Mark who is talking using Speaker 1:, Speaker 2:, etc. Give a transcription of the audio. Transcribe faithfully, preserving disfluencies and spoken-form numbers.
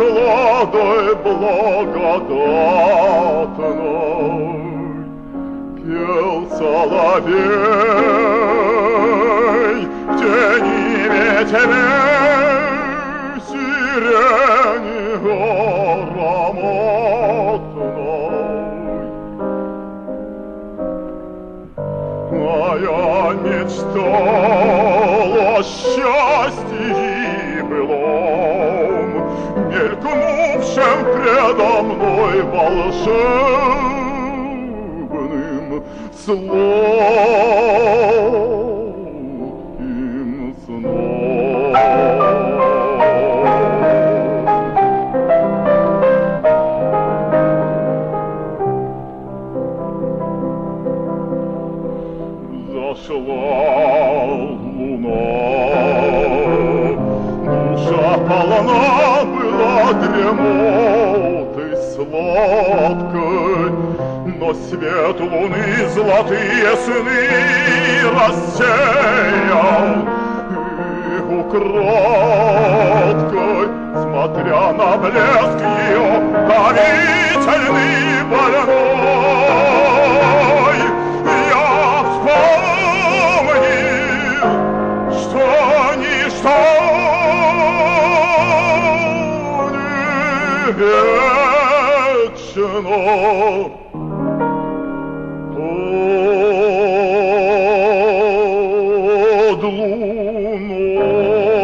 Speaker 1: прохладой благодатной пел соловей в тени ветвей сирени ароматной. А я мечтал о счастье былом, мелькнувшем предо мной волшебным сладким сном. Зашла луна, душа полна была дремоты сладкой, но свет луны золотые сны рассеял, и украдкой, смотря на блеск ее томительный больной, я вспомнил, что ничто не вечно. Под луной.